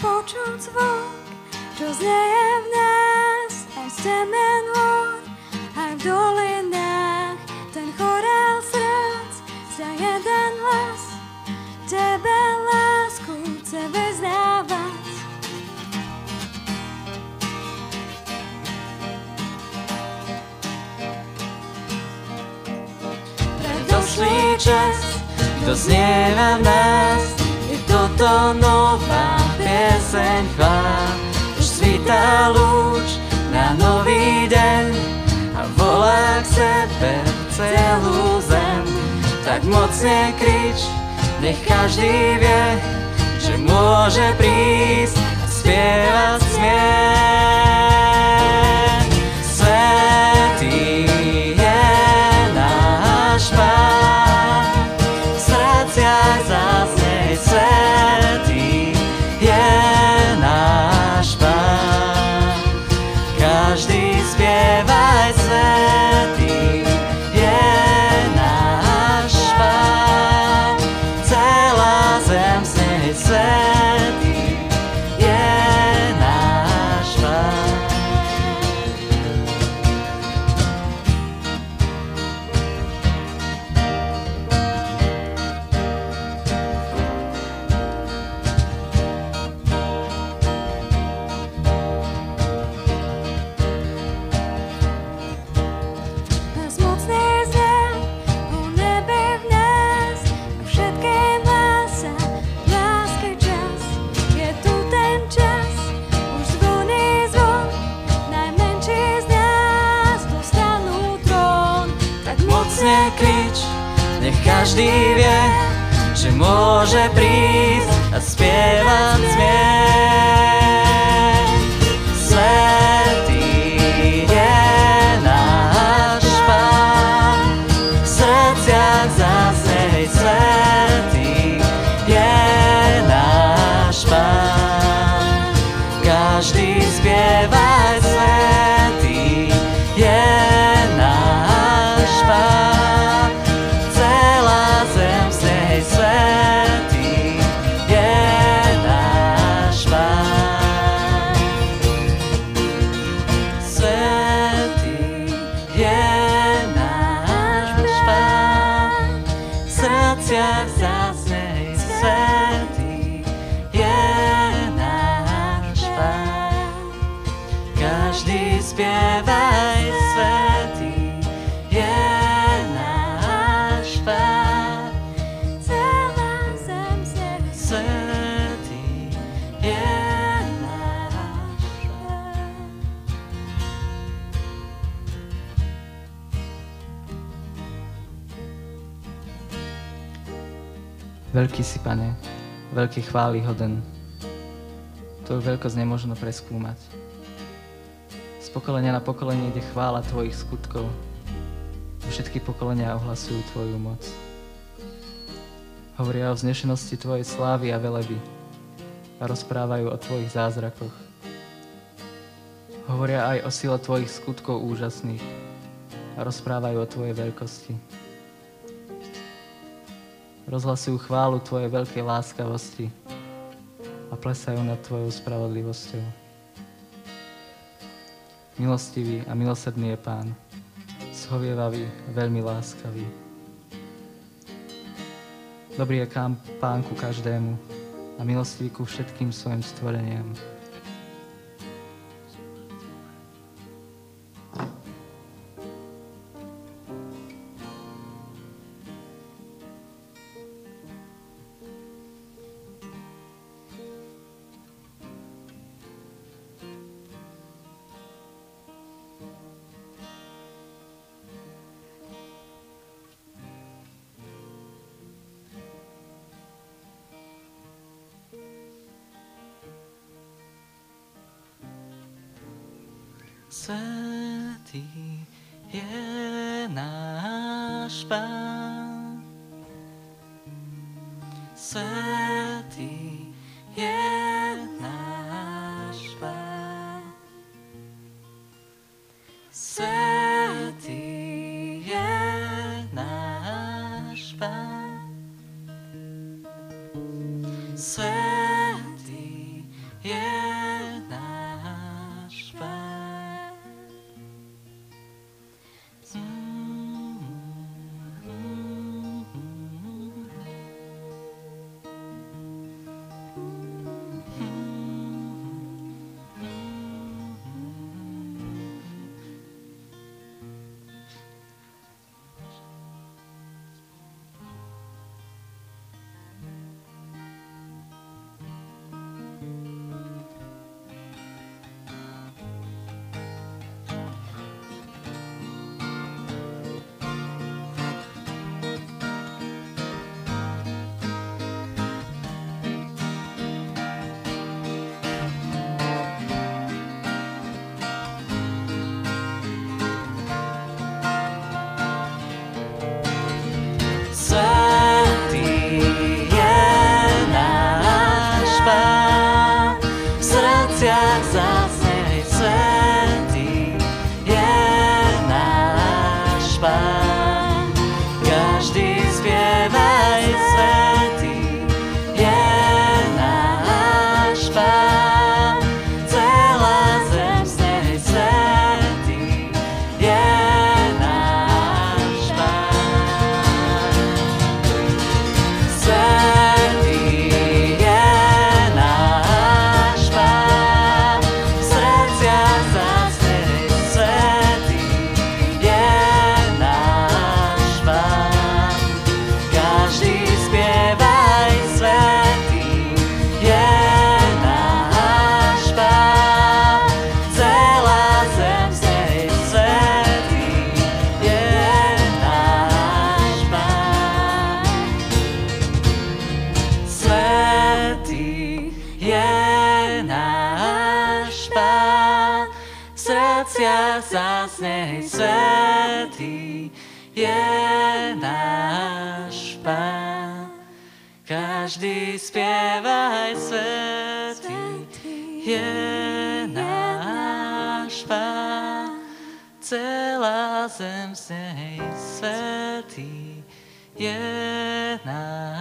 počuť zvuk, čo znieje v nás, aj z temen hôr, aj v dolinách. Ten chorál srdc za jeden hlas, tebe lásku chce vyznávať. Predošlý čas, doznieva v nás, je toto nová pieseň chvál. Už svítá lúč na nový deň a volá k sebe celú zem. Tak mocne krič, nech každý vie, že môže prísť a spievať smiech. Svätý je náš Pán, v srdciach zaznie svätý je náš Pán. Každý spievaj svätý je náš Pán, celá zem znie svätý je náš Pán. Nás mocný znem o nebe v nás a všetkým hlása láske čas. Je tu ten čas, už zvoní zvon, najmenší z nás dostanú trón. Tak mocne krič, nech každý vie, že môže prísť a spievať smiech. Svätý je náš Pán, v srdciach zaznie svätý je náš Pán. Každý spievaj svätý je náš Pán, celá zem znie svätý je náš Pán. Svätý je náš Pán, v srdciach zaznie svätý je náš Pán. Každý spievaj svätý je náš Pán, celá zem znie svätý je náš Pán. Veľký si, Pane, veľký chvály hoden. Tvoju veľkosť nemožno preskúmať. Z pokolenia na pokolenie ide chvála Tvojich skutkov. Všetky pokolenia ohlasujú Tvoju moc. Hovoria o vznešenosti Tvojej slávy a veleby a rozprávajú o Tvojich zázrakoch. Hovoria aj o sile Tvojich skutkov úžasných a rozprávajú o Tvojej veľkosti. Rozhlasujú chválu Tvojej veľkej láskavosti a plesajú nad Tvojou spravodlivosťou. Milostivý a milosrdný je Pán, zhovievavý a veľmi láskavý. Dobrý je Pán ku každému a milostivý ku všetkým svojim stvoreniam. Svätý je náš Pán, svätý je náš Pán, svätý je náš Pán, svätý nebesiach zaznej, svätý je náš Pán. Každý spievaj, svätý je náš Pán. Celá zem z nej, svätý je náš